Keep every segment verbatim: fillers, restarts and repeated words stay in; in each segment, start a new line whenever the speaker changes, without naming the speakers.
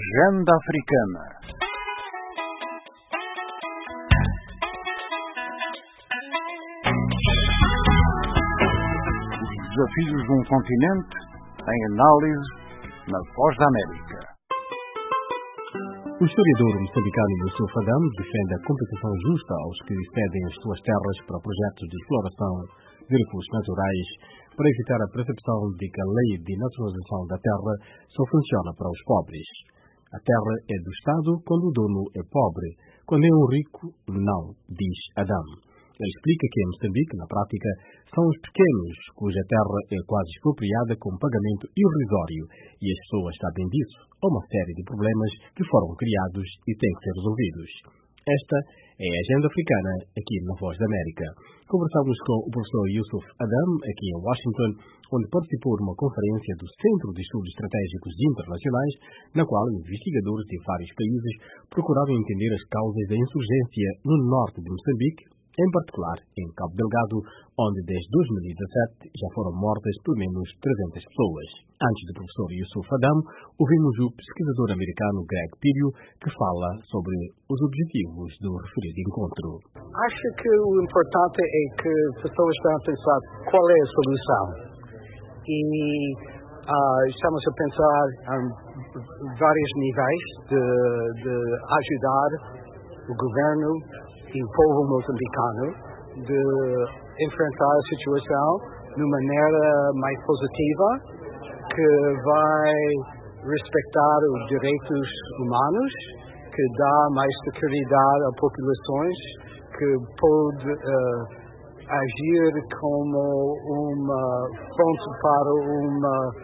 Agenda Africana. Os desafios de um continente em análise na Voz da América.
O historiador moçambicano Youssouf Adham defende a compensação justa aos que cedem as suas terras para projetos de exploração de recursos naturais, para evitar a percepção de que a lei de nacionalização da terra só funciona para os pobres. A terra é do Estado quando o dono é pobre, quando é um rico, não, diz Adham. Ele explica que em Moçambique, na prática, são os pequenos cuja terra é quase expropriada com pagamento irrisório e as pessoas sabem disso. Há uma série de problemas que foram criados e têm que ser resolvidos. Esta é a Agenda Africana aqui na Voz da América. Conversamos com o professor Youssouf Adham aqui em Washington, onde participou de uma conferência do Centro de Estudos Estratégicos Internacionais, na qual investigadores de vários países procuraram entender as causas da insurgência no norte de Moçambique, em particular em Cabo Delgado, onde desde dois mil e dezassete já foram mortas pelo menos trezentas pessoas. Antes do professor Youssouf Adham, ouvimos o pesquisador americano Greg Pirio, que fala sobre os objetivos do referido encontro.
Acho que o importante é que as pessoas estão a pensar qual é a solução. E uh, estamos a pensar em vários níveis de, de ajudar o governo e o povo moçambicano de enfrentar a situação de uma maneira mais positiva, que vai respeitar os direitos humanos, que dá mais segurança a populações, que pode uh, agir como uma fonte para um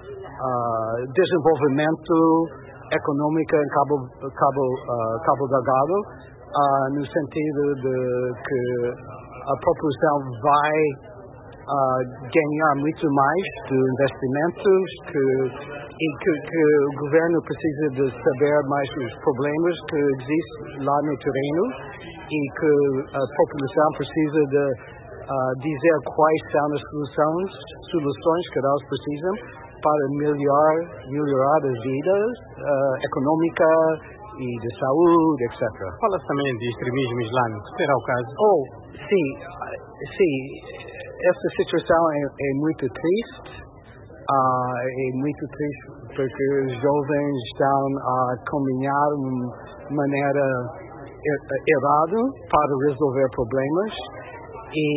uh, desenvolvimento econômico em Cabo, Cabo, uh, Cabo Delgado, Uh, no sentido de que a população vai uh, ganhar muito mais de investimentos, que, e que, que o governo precisa de saber mais os problemas que existem lá no terreno e que a população precisa de uh, dizer quais são as soluções, soluções que elas precisam para melhorar, melhorar as vidas uh, econômicas e de saúde, etcétera.
Fala-se também de extremismo islâmico. Será o caso?
Oh, sim, sim. Essa situação é, é muito triste. Uh, é muito triste porque os jovens estão a caminhar de uma maneira er errada para resolver problemas. E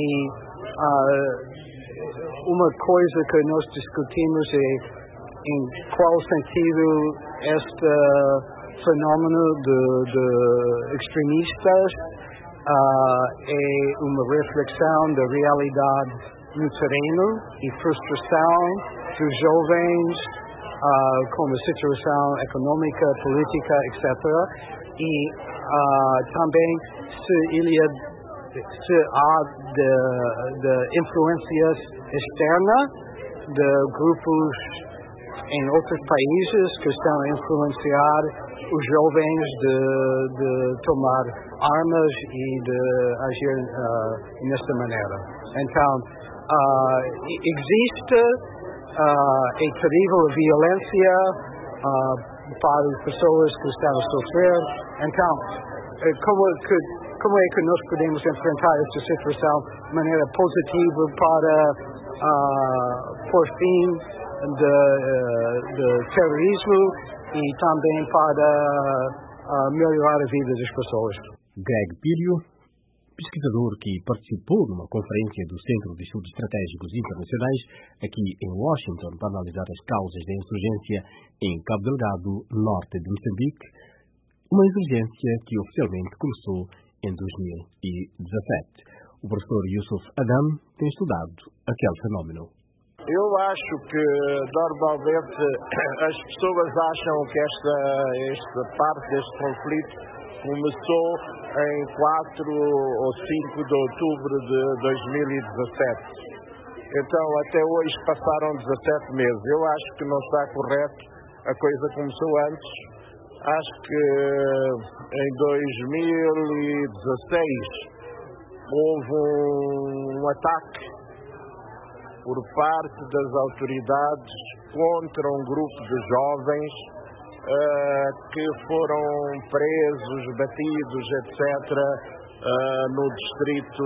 uh, uma coisa que nós discutimos é em qual sentido esta fenómeno de, de extremistas uh, é uma reflexão da realidade no terreno e frustração dos jovens uh, com a situação econômica, política, etcétera. E uh, também se, ele é, se há de, de influências externas de grupos em outros países que estão a influenciar os jovens de, de tomar armas e de agir uh, nesta maneira. Então, uh, existe, uh, é terrível a violência uh, para as pessoas que estão a sofrer. Então, como, que, como é que nós podemos enfrentar esta situação de maneira positiva para uh, pôr fim de, de terrorismo e também para uh, melhorar a vida das pessoas.
Greg Pirio, pesquisador que participou numa conferência do Centro de Estudos Estratégicos Internacionais aqui em Washington para analisar as causas da insurgência em Cabo Delgado, norte de Moçambique, uma insurgência que oficialmente começou em dois mil e dezassete. O professor Youssouf Adham tem estudado aquele fenómeno.
Eu acho que normalmente as pessoas acham que esta, esta parte deste conflito começou em quatro ou cinco de outubro de dois mil e dezassete. Então até hoje passaram dezassete meses. Eu acho que não está correto, a coisa começou antes. Acho que em dois mil e dezasseis houve um ataque por parte das autoridades contra um grupo de jovens uh, que foram presos, batidos, etcétera, uh, no distrito,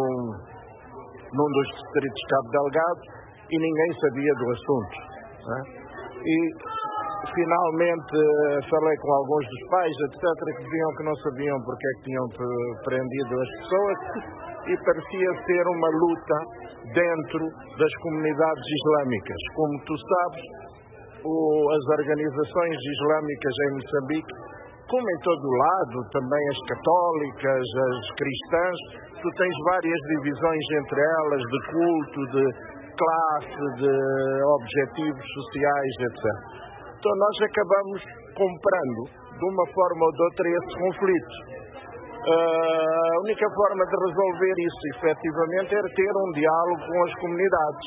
num dos distritos de Cabo Delgado, e ninguém sabia do assunto. Né? E finalmente falei com alguns dos pais, etcétera, que diziam que não sabiam porque é que tinham prendido as pessoas, e parecia ser uma luta dentro das comunidades islâmicas. Como tu sabes, o, as organizações islâmicas em Moçambique, como em todo o lado, também as católicas, as cristãs, tu tens várias divisões entre elas, de culto, de classe, de objetivos sociais, etcétera. Então nós acabamos comprando, de uma forma ou de outra, esse conflito. Uh, a única forma de resolver isso, efetivamente, era ter um diálogo com as comunidades.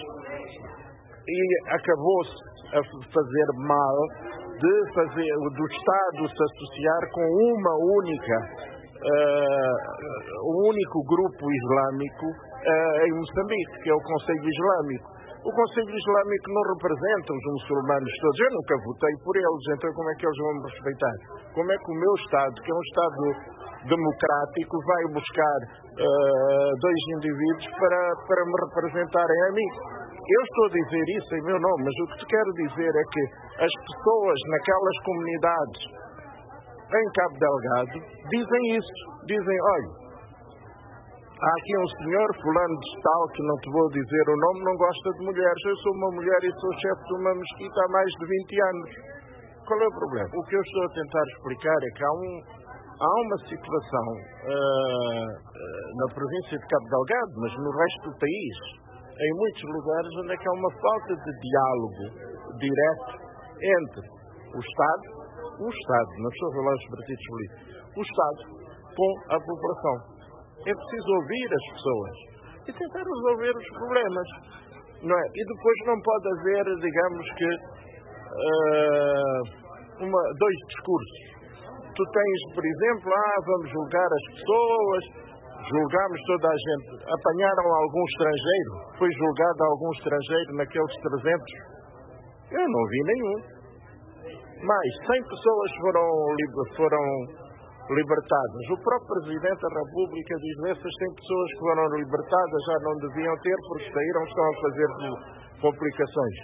E acabou-se a fazer mal de fazer, do Estado se associar com uma única, uh, um único grupo islâmico uh, em Moçambique, que é o Conselho Islâmico. O Conselho Islâmico não representa os muçulmanos todos. Eu nunca votei por eles, então como é que eles vão me respeitar? Como é que o meu Estado, que é um Estado democrático, vai buscar uh, dois indivíduos para, para me representarem a mim? Eu estou a dizer isso em meu nome, mas o que te quero dizer é que as pessoas naquelas comunidades em Cabo Delgado dizem isso. Dizem, olha, há aqui um senhor, fulano de tal, que não te vou dizer o nome, não gosta de mulheres. Eu sou uma mulher e sou chefe de uma mesquita há mais de vinte anos. Qual é o problema? O que eu estou a tentar explicar é que há, um, há uma situação uh, uh, na província de Cabo Delgado, mas no resto do país, em muitos lugares onde é que há uma falta de diálogo direto entre o Estado, o Estado, não estou a falar dos partidos políticos, o Estado com a população. É preciso ouvir as pessoas e tentar resolver os problemas, não é? E depois não pode haver, digamos que, uh, uma, dois discursos. Tu tens, por exemplo, ah, vamos julgar as pessoas, julgamos toda a gente. Apanharam algum estrangeiro? Foi julgado algum estrangeiro naqueles trezentos? Eu não vi nenhum. Mais cem pessoas foram, foram libertadas. O próprio Presidente da República diz: essas cem pessoas que foram libertadas já não deviam ter, porque saíram, estão a fazer complicações.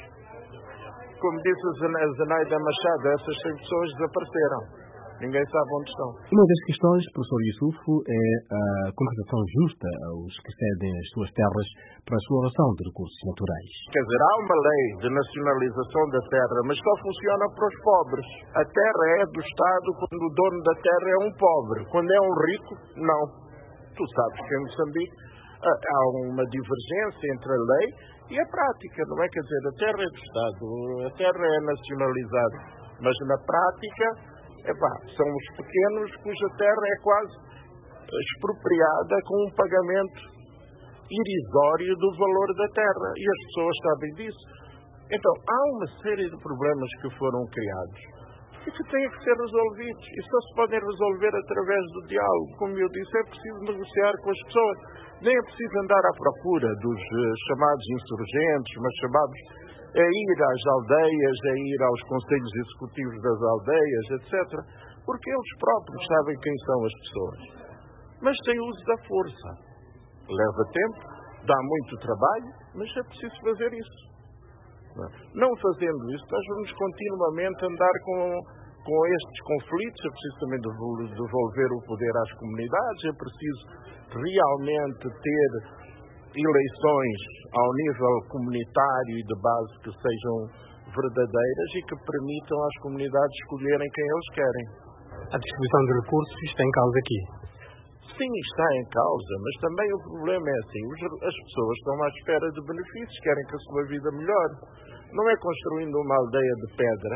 Como disse a Zenaida Machado, essas cem pessoas desapareceram. Ninguém sabe onde estão.
Uma das questões, professor Yusufo, é a compensação justa aos que cedem as suas terras para a exploração de recursos naturais.
Quer dizer, há uma lei de nacionalização da terra, mas só funciona para os pobres. A terra é do Estado quando o dono da terra é um pobre. Quando é um rico, não. Tu sabes que em Moçambique há uma divergência entre a lei e a prática, não é? Quer dizer, a terra é do Estado, a terra é nacionalizada, mas na prática, epá, são os pequenos cuja terra é quase expropriada com um pagamento irrisório do valor da terra, e as pessoas sabem disso. Então, há uma série de problemas que foram criados e que têm que ser resolvidos, e só se podem resolver através do diálogo. Como eu disse, é preciso negociar com as pessoas, nem é preciso andar à procura dos uh, chamados insurgentes, mas chamados a ir às aldeias, a ir aos conselhos executivos das aldeias, etcétera, porque eles próprios sabem quem são as pessoas. Mas sem uso da força. Leva tempo, dá muito trabalho, mas é preciso fazer isso. Não fazendo isso, nós vamos continuamente andar com, com estes conflitos. É preciso também devolver o poder às comunidades, é preciso realmente ter eleições ao nível comunitário e de base que sejam verdadeiras e que permitam às comunidades escolherem quem eles querem.
A distribuição de recursos está em causa aqui?
Sim, está em causa, mas também o problema é assim, as pessoas estão à espera de benefícios, querem que a sua vida melhore. Não é construindo uma aldeia de pedra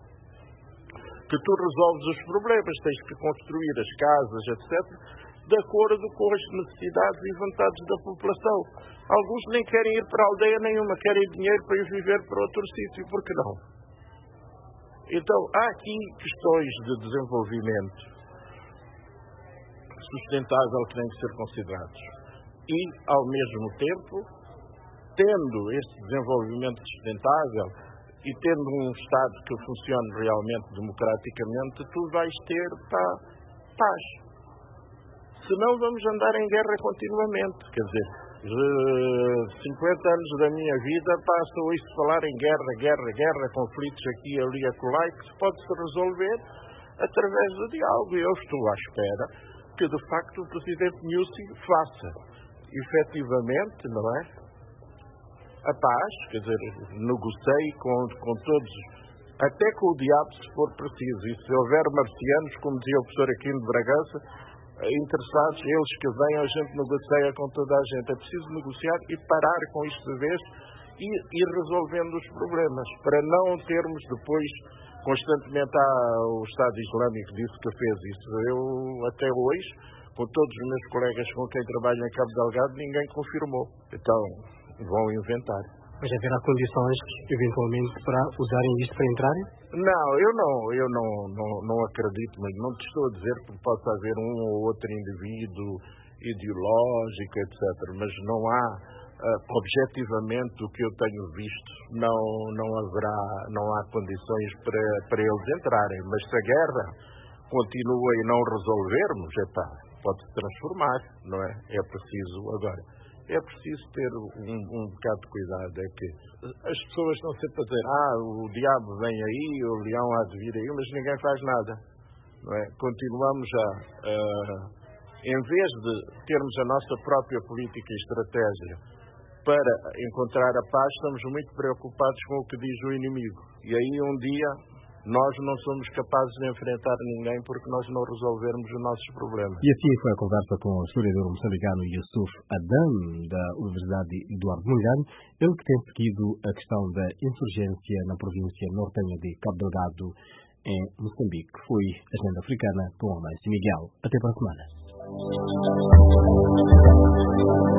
que tu resolves os problemas, tens que construir as casas, etcétera, de acordo com as necessidades e vontades da população. Alguns nem querem ir para a aldeia nenhuma, querem dinheiro para ir viver para outro sítio, por que não? Então, há aqui questões de desenvolvimento sustentável que têm que ser considerados. E, ao mesmo tempo, tendo este desenvolvimento sustentável e tendo um Estado que funcione realmente democraticamente, tu vais ter pá, paz. Senão vamos andar em guerra continuamente. Quer dizer, cinquenta anos da minha vida passo a ouvir falar em guerra, guerra, guerra, conflitos aqui, ali, acolá, e que se pode-se resolver através do diálogo. E eu estou à espera que, de facto, o Presidente Nyusi faça, efetivamente, não é, a paz, quer dizer, negocie com, com todos, até com o diabo, se for preciso. E se houver marcianos, como dizia o professor Aquino de Bragança, interessados, eles que venham, a gente negocia com toda a gente. É preciso negociar e parar com isto de vez e ir resolvendo os problemas, para não termos depois constantemente ah, o Estado Islâmico disse que fez isso. Eu, até hoje, com todos os meus colegas com quem trabalho em Cabo Delgado, ninguém confirmou. Então, vão inventar.
Mas haverá condições, eventualmente, para usarem isto para entrarem?
Não, eu não, eu não, não, não acredito, mas não te estou a dizer que possa haver um ou outro indivíduo ideológico, etcétera. Mas não há, uh, objetivamente, o que eu tenho visto, não, não haverá, não há condições para, para eles entrarem. Mas se a guerra continua e não resolvermos, epá, pode-se transformar, não é? É preciso agora. É preciso ter um, um bocado de cuidado. É que as pessoas estão sempre a dizer, ah, o diabo vem aí, o leão há de vir aí, mas ninguém faz nada. Não é? Continuamos a, uh, em vez de termos a nossa própria política e estratégia para encontrar a paz, estamos muito preocupados com o que diz o inimigo. E aí um dia nós não somos capazes de enfrentar ninguém porque nós não resolvermos os nossos problemas.
E assim foi a conversa com o historiador moçambicano Yusuf Adam, da Universidade Eduardo Mondlane, ele que tem seguido a questão da insurgência na província nortenha de Cabo Delgado, em Moçambique. Foi a Agenda Africana com Amâncio Miguel. Até para a semana.